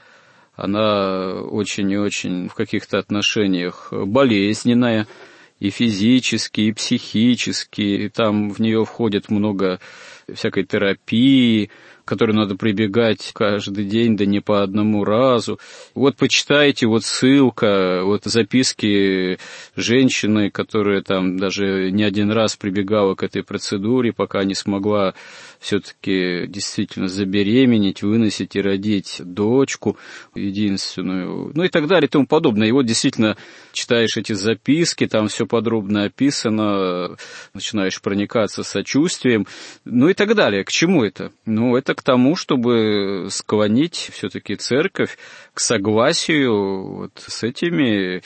она очень и очень в каких-то отношениях болезненная, и физически, и психически, и там в нее входит много всякой терапии, к которой надо прибегать каждый день, да не по одному разу. Вот почитайте, вот ссылка, вот записки женщины, которая там даже не один раз прибегала к этой процедуре, пока не смогла все-таки действительно забеременеть, выносить и родить дочку единственную, ну и так далее и тому подобное. И вот действительно читаешь эти записки, там все подробно описано, начинаешь проникаться сочувствием, ну и так далее. К чему это? Ну, это к тому, чтобы склонить все-таки церковь к согласию вот с этими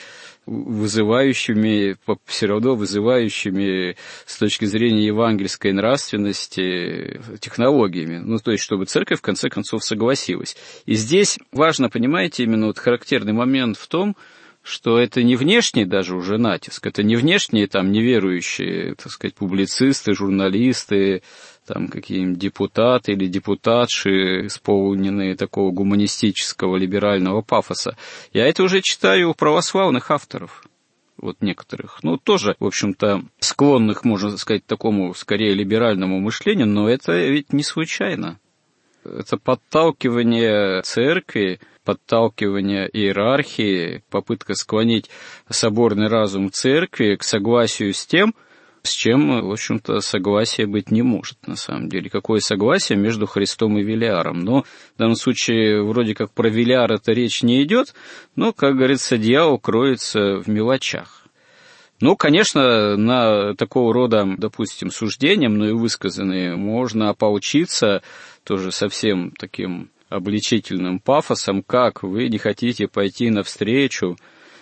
вызывающими, все равно вызывающими с точки зрения евангельской нравственности технологиями. Ну, то есть, чтобы церковь в конце концов согласилась. И здесь важно, понимаете, именно вот характерный момент в том, что это не внешний даже уже натиск, это не внешние там неверующие, так сказать, публицисты, журналисты, там какие-нибудь депутаты или депутатши, исполненные такого гуманистического либерального пафоса. Я это уже читаю у православных авторов, вот некоторых, ну, тоже, в общем-то, склонных, можно сказать, к такому, скорее, либеральному мышлению, но это ведь не случайно. Это подталкивание церкви, подталкивание иерархии, попытка склонить соборный разум церкви к согласию с тем, с чем, в общем-то, согласия быть не может, на самом деле. Какое согласие между Христом и Велиаром? Но в данном случае вроде как про Велиара-то речь не идет, но, как говорится, дьявол кроется в мелочах. Ну, конечно, на такого рода, допустим, суждениям, но и высказанные, можно поучиться тоже совсем таким обличительным пафосом, как вы не хотите пойти навстречу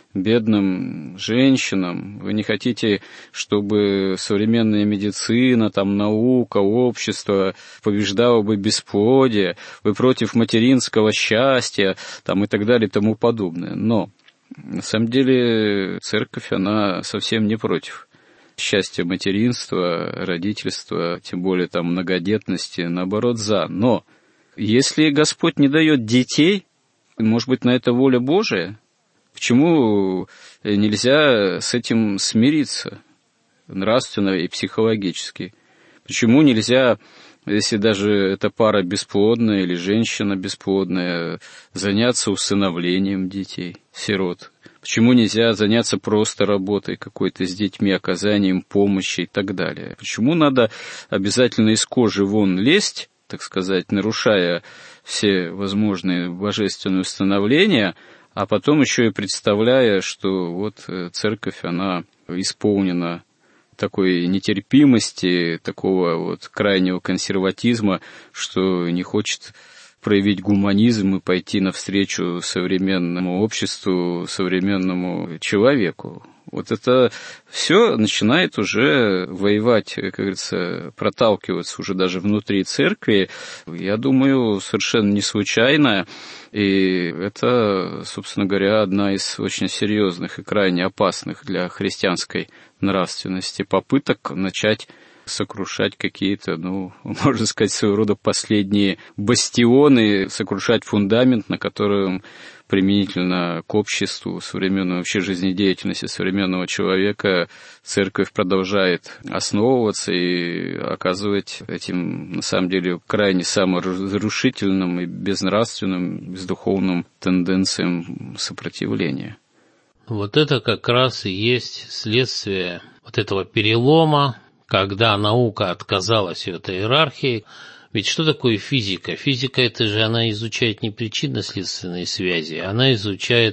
бедным женщинам, вы не хотите, чтобы современная медицина, там, наука, общество побеждало бы бесплодие, вы против материнского счастья, там, и так далее, и тому подобное. Но, на самом деле, церковь, она совсем не против счастья материнства, родительства, тем более, там, многодетности, наоборот, за. Но, если Господь не дает детей, может быть, на это воля Божия? Почему нельзя с этим смириться нравственно и психологически? Почему нельзя, если даже эта пара бесплодная или женщина бесплодная, заняться усыновлением детей, сирот? Почему нельзя заняться просто работой какой-то с детьми, оказанием помощи и так далее? Почему надо обязательно из кожи вон лезть, так сказать, нарушая все возможные божественные установления, а потом еще и представляя, что вот церковь, она исполнена такой нетерпимости, такого вот крайнего консерватизма, что не хочет проявить гуманизм и пойти навстречу современному обществу, современному человеку. Вот это все начинает уже воевать, как говорится, проталкиваться уже даже внутри церкви. Я думаю, совершенно не случайно. И это, собственно говоря, одна из очень серьезных и крайне опасных для христианской нравственности попыток начать сокрушать какие-то, ну, можно сказать, своего рода последние бастионы, сокрушать фундамент, на котором применительно к обществу, современной вообще жизнедеятельности современного человека церковь продолжает основываться и оказывать этим, на самом деле, крайне саморазрушительным и безнравственным, бездуховным тенденциям сопротивления. Вот это как раз и есть следствие вот этого перелома, когда наука отказалась от иерархии. Ведь что такое физика? Физика — это же она изучает не причинно-следственные связи, она изучает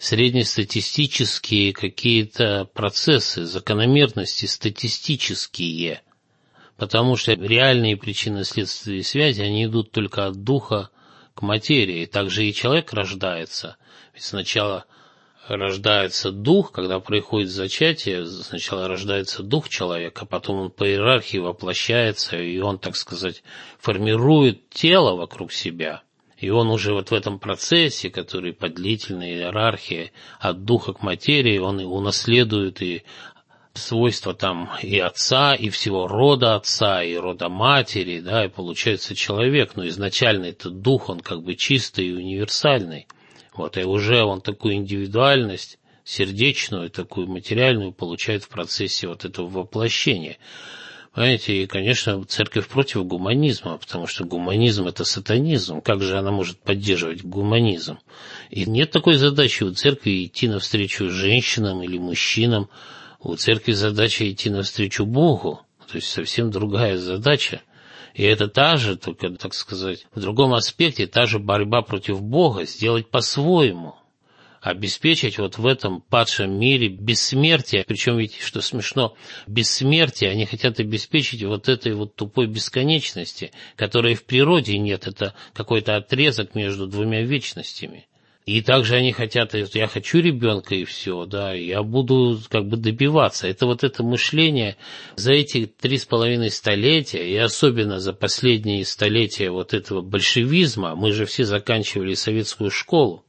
среднестатистические какие-то процессы, закономерности статистические. Потому что реальные причинно-следственные связи, они идут только от духа к материи. Также и человек рождается. Ведь сначала рождается дух, когда происходит зачатие, сначала рождается дух человека, потом он по иерархии воплощается, и он, так сказать, формирует тело вокруг себя. И он уже вот в этом процессе, который по длительной иерархии от духа к материи, он и унаследует и свойства там и отца, и всего рода отца, и рода матери, да, и получается человек, но изначально этот дух, он как бы чистый и универсальный. Вот, и уже он такую индивидуальность, сердечную, такую материальную получает в процессе вот этого воплощения. Понимаете, и, конечно, церковь против гуманизма, потому что гуманизм – это сатанизм. Как же она может поддерживать гуманизм? И нет такой задачи у церкви идти навстречу женщинам или мужчинам. У церкви задача идти навстречу Богу. То есть совсем другая задача. И это та же, только, так сказать, в другом аспекте, та же борьба против Бога, сделать по-своему. Обеспечить вот в этом падшем мире бессмертие, причем ведь, что смешно, бессмертие они хотят обеспечить вот этой вот тупой бесконечности, которой в природе нет, это какой-то отрезок между двумя вечностями. И также они хотят, я хочу ребенка и все, да, я буду как бы добиваться. Это вот это мышление за эти три с половиной столетия, и особенно за последние столетия вот этого большевизма, мы же все заканчивали советскую школу.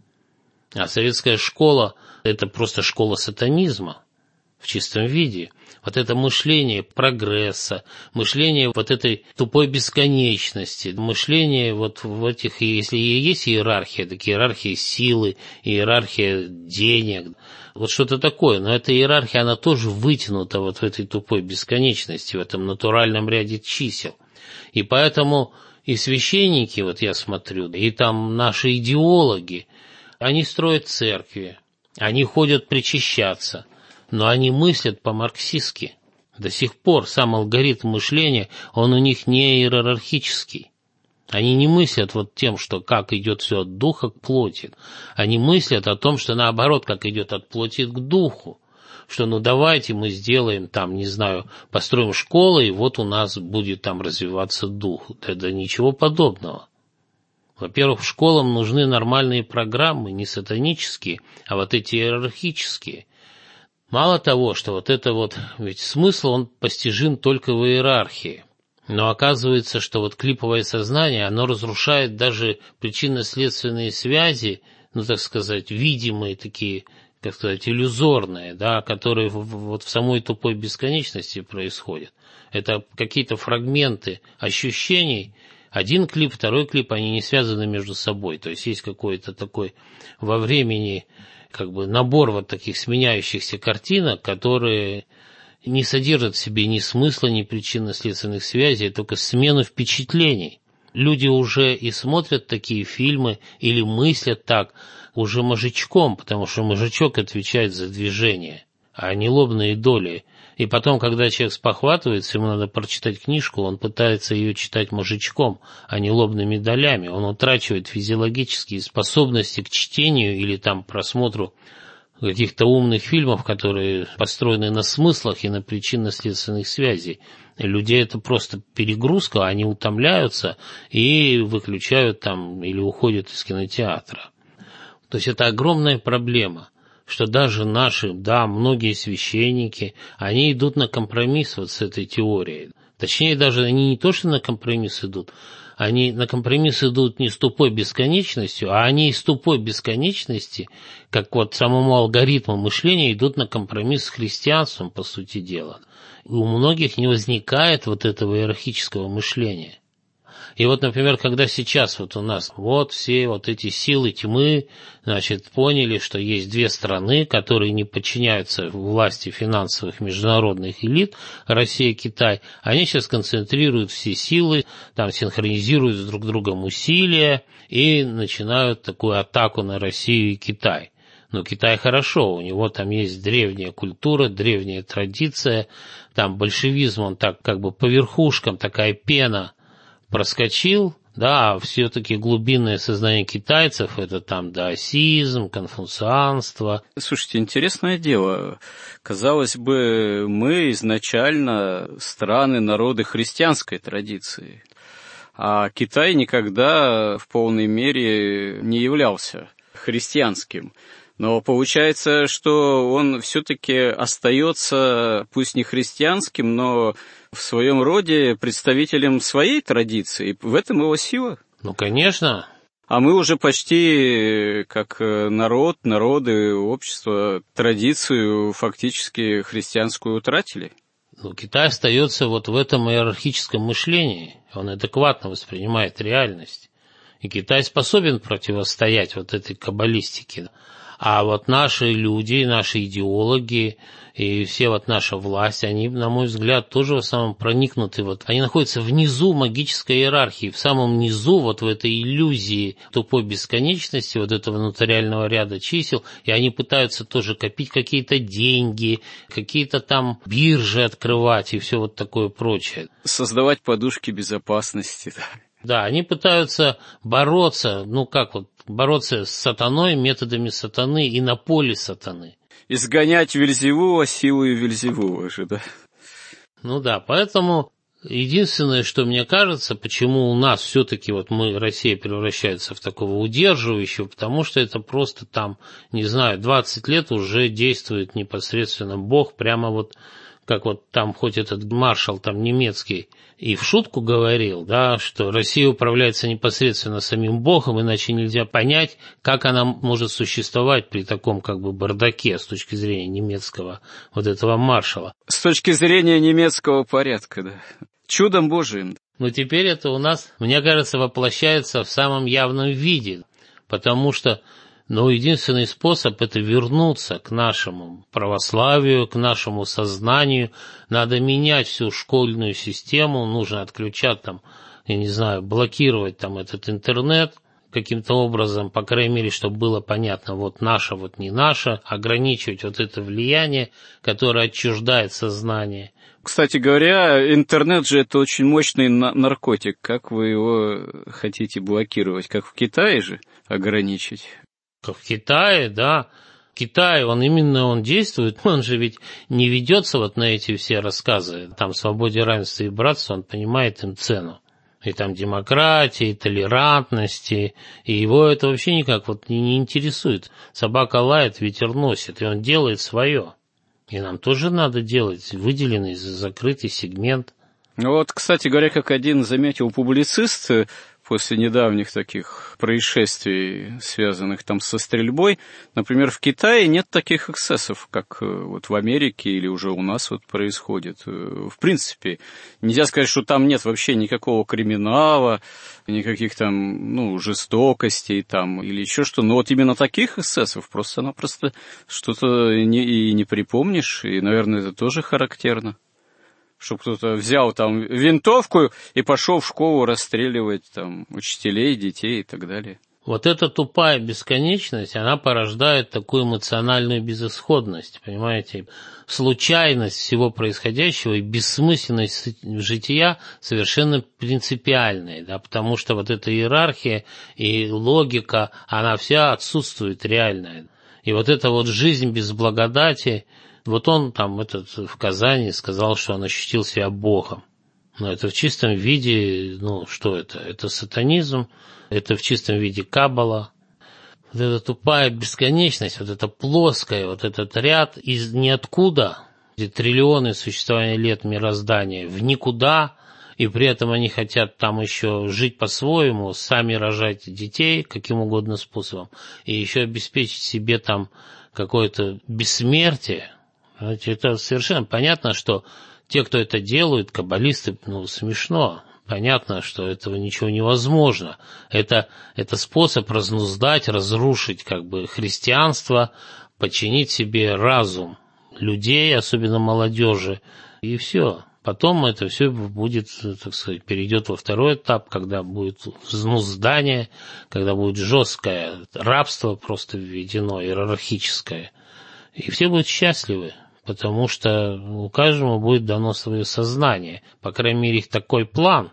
А советская школа – это просто школа сатанизма в чистом виде. Вот это мышление прогресса, мышление вот этой тупой бесконечности, мышление вот в этих, если и есть иерархия, так иерархия силы, иерархия денег, вот что-то такое. Но эта иерархия, она тоже вытянута вот в этой тупой бесконечности, в этом натуральном ряде чисел. И поэтому и священники, вот я смотрю, и там наши идеологи, они строят церкви, они ходят причащаться, но они мыслят по-марксистски. До сих пор сам алгоритм мышления, он у них не иерархический. Они не мыслят вот тем, что как идет все от духа к плоти. Они мыслят о том, что наоборот, как идет от плоти к духу. Что ну давайте мы сделаем там, не знаю, построим школу, и вот у нас будет там развиваться дух. Это ничего подобного. Во-первых, школам нужны нормальные программы, не сатанические, а вот эти иерархические. Мало того, что вот это вот, ведь смысл, он постижим только в иерархии. Но оказывается, что вот клиповое сознание, оно разрушает даже причинно-следственные связи, ну, так сказать, видимые такие, как сказать, иллюзорные, да, которые вот в самой тупой бесконечности происходят. Это какие-то фрагменты ощущений. Один клип, второй клип, они не связаны между собой. То есть есть какой-то такой во времени как бы набор вот таких сменяющихся картинок, которые не содержат в себе ни смысла, ни причинно-следственных связей, только смену впечатлений. Люди уже и смотрят такие фильмы или мыслят так уже мозжечком, потому что мозжечок отвечает за движение, а не лобные доли. И потом, когда человек спохватывается, ему надо прочитать книжку, он пытается ее читать мозжечком, а не лобными долями. Он утрачивает физиологические способности к чтению или там просмотру каких-то умных фильмов, которые построены на смыслах и на причинно-следственных связях. Людей это просто перегрузка, они утомляются и выключают там или уходят из кинотеатра. То есть это огромная проблема, что даже наши, да, многие священники, они идут на компромисс вот с этой теорией. Точнее, даже они не то, что на компромисс идут, они на компромисс идут не с тупой бесконечностью, а они из тупой бесконечности, как вот самому алгоритму мышления, идут на компромисс с христианством, по сути дела. И у многих не возникает вот этого иерархического мышления. И вот, например, когда сейчас вот у нас вот все вот эти силы тьмы, значит, поняли, что есть две страны, которые не подчиняются власти финансовых международных элит, Россия и Китай, они сейчас концентрируют все силы, там синхронизируют с друг другом усилия и начинают такую атаку на Россию и Китай. Но Китай хорошо, у него там есть древняя культура, древняя традиция, там большевизм, он так как бы по верхушкам, такая пена проскочил, да, а все-таки глубинное сознание китайцев – это там даосизм, конфуцианство. Слушайте, интересное дело. Казалось бы, мы изначально страны, народы христианской традиции, а Китай никогда в полной мере не являлся христианским. Но получается, что он все-таки остается, пусть не христианским, но в своем роде представителем своей традиции. В этом его сила. Ну, конечно. А мы уже почти как народ, народы, общество, традицию фактически христианскую утратили. Ну, Китай остается вот в этом иерархическом мышлении. Он адекватно воспринимает реальность. И Китай способен противостоять вот этой каббалистике. А вот наши люди, наши идеологи и все вот наша власть, они, на мой взгляд, тоже в основном проникнуты. Вот, они находятся внизу магической иерархии, в самом низу вот в этой иллюзии тупой бесконечности, вот этого нотариального ряда чисел, и они пытаются тоже копить какие-то деньги, какие-то там биржи открывать и все вот такое прочее. Создавать подушки безопасности, да. Да, они пытаются бороться, ну как вот, бороться с сатаной методами сатаны и на поле сатаны. Изгонять Вельзевула силой Вельзевула же, да. Ну да, поэтому единственное, что мне кажется, почему у нас все-таки вот мы, Россия, превращается в такого удерживающего, потому что это просто там, не знаю, двадцать лет уже действует непосредственно Бог, прямо вот как вот там хоть этот маршал там немецкий и в шутку говорил, да, что Россия управляется непосредственно самим Богом, иначе нельзя понять, как она может существовать при таком как бы бардаке с точки зрения немецкого вот этого маршала. С точки зрения немецкого порядка, да. Чудом Божиим. Но теперь это у нас, мне кажется, воплощается в самом явном виде, потому что но единственный способ – это вернуться к нашему православию, к нашему сознанию. Надо менять всю школьную систему, нужно отключать там, я не знаю, блокировать там этот интернет каким-то образом, по крайней мере, чтобы было понятно, вот наше, вот не наше, ограничивать вот это влияние, которое отчуждает сознание. Кстати говоря, интернет же это очень мощный наркотик. Как вы его хотите блокировать? Как в Китае же ограничить? Как в Китае, да. Китай, он именно он действует, он же ведь не ведется вот на эти все рассказы. Там свободе, равенстве и братстве, он понимает им цену. И там демократии, толерантности, и его это вообще никак вот не, не интересует. Собака лает, ветер носит, и он делает свое. И нам тоже надо делать выделенный, закрытый сегмент. Ну вот, кстати говоря, как один заметил публицист, после недавних таких происшествий, связанных там со стрельбой, например, в Китае нет таких эксцессов, как вот в Америке или уже у нас вот происходит. В принципе, нельзя сказать, что там нет вообще никакого криминала, никаких там, ну, жестокостей там или еще что, но вот именно таких эксцессов просто-напросто что-то не, и не припомнишь, и, наверное, это тоже характерно. Чтобы кто-то взял там винтовку и пошел в школу расстреливать там учителей, детей и так далее. Вот эта тупая бесконечность, она порождает такую эмоциональную безысходность, понимаете? Случайность всего происходящего и бессмысленность жития совершенно принципиальная, да, потому что вот эта иерархия и логика, она вся отсутствует реальная. И вот эта вот жизнь без благодати. Вот он там этот в Казани сказал, что он ощутил себя Богом. Но это в чистом виде, ну что это? Это сатанизм, это в чистом виде каббала. Вот эта тупая бесконечность, вот эта плоская, вот этот ряд из ниоткуда, где триллионы существования лет мироздания, в никуда, и при этом они хотят там еще жить по-своему, сами рожать детей каким угодно способом, и еще обеспечить себе там какое-то бессмертие. Это совершенно понятно, что те, кто это делают, каббалисты, ну, смешно. Понятно, что этого ничего невозможно. Это, это способ разнуздать, разрушить как бы христианство, подчинить себе разум людей, особенно молодежи, и все. Потом это все будет, так сказать, перейдет во второй этап, когда будет взнуздание, когда будет жесткое рабство просто введено, иерархическое. И все будут счастливы. Потому что у каждого будет дано свое сознание. По крайней мере, их такой план.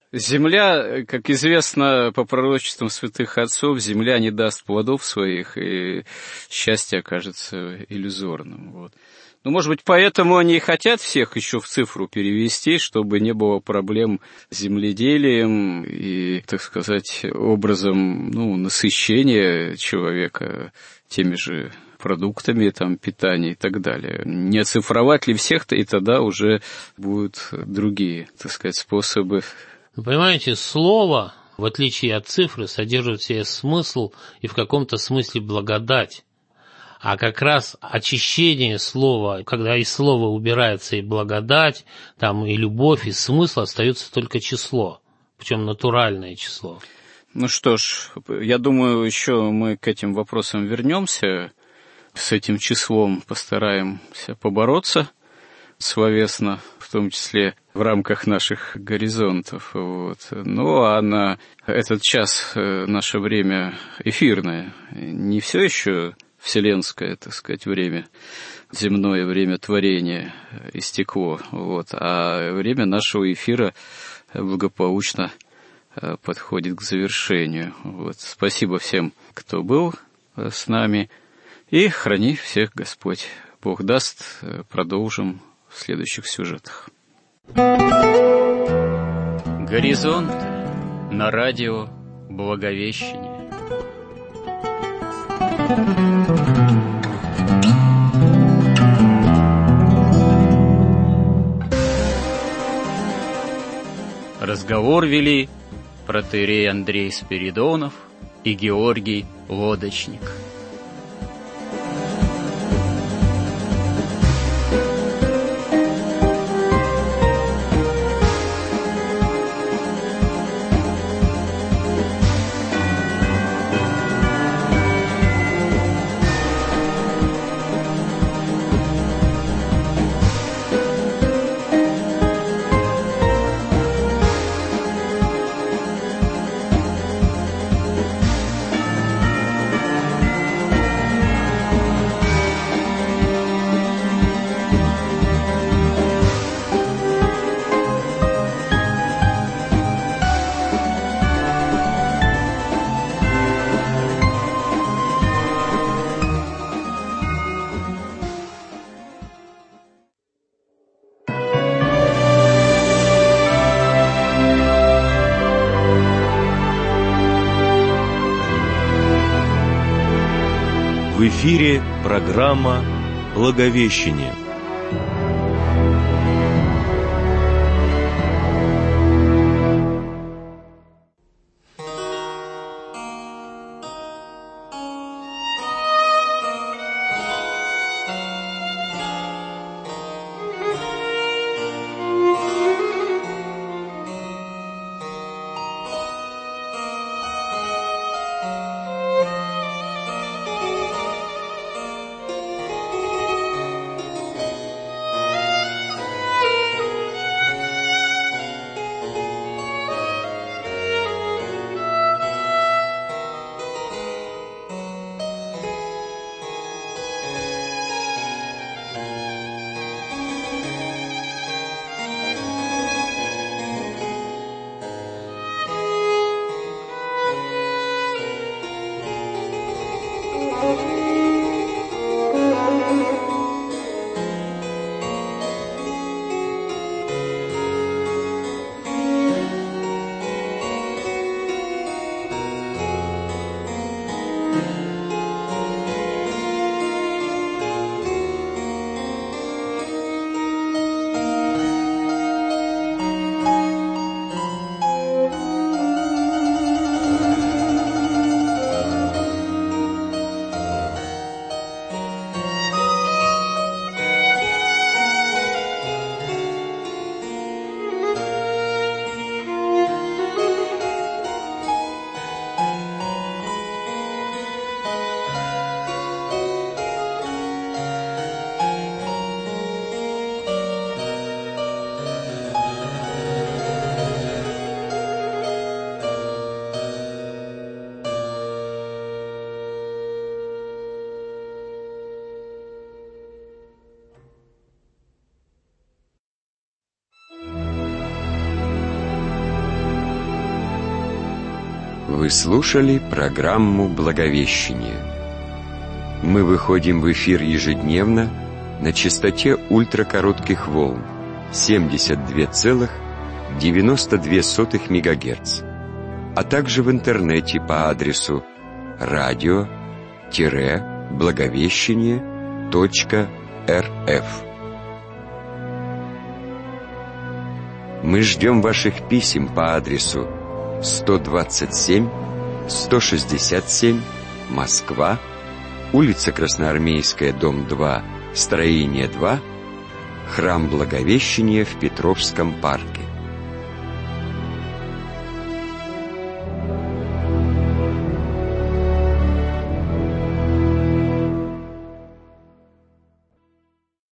Земля, как известно по пророчествам святых отцов, земля не даст плодов своих, и счастье окажется иллюзорным. Вот. Ну, может быть, поэтому они и хотят всех еще в цифру перевести, чтобы не было проблем с земледелием и, так сказать, образом, ну, насыщения человека теми же продуктами там, питания и так далее. Не оцифровать ли всех-то, и тогда уже будут другие, так сказать, способы. Вы понимаете, слово, в отличие от цифры, содержит в себе смысл и в каком-то смысле благодать. А как раз очищение слова, когда из слова убирается и благодать, там и любовь, и смысл, остается только число, причем натуральное число. Ну что ж, я думаю, еще мы к этим вопросам вернемся, с этим числом постараемся побороться словесно, в том числе в рамках наших горизонтов. Вот. Ну а на этот час наше время эфирное, не все еще вселенское, так сказать, время, земное время творения истекло, вот, а время нашего эфира благополучно подходит к завершению. Вот. Спасибо всем, кто был с нами, и храни всех Господь. Бог даст, продолжим в следующих сюжетах. Горизонт на радио Благовещение. Разговор вели протоиерей Андрей Спиридонов и Георгий Лодочник. В эфире программа «Благовещение». Вы слушали программу «Благовещение». Мы выходим в эфир ежедневно на частоте ультракоротких волн семьдесят два целых девяносто две сотых мегагерц, а также в интернете по адресу радио благовещение точка эр эф. Мы ждем ваших писем по адресу сто двадцать семь сто шестьдесят семь, Москва, улица Красноармейская, дом два, строение два, храм Благовещения в Петровском парке.